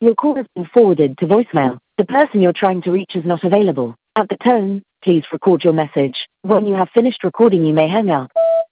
Your call has been forwarded to voicemail. The person you're trying to reach is not available. At the tone, please record your message. When you have finished recording, you may hang up.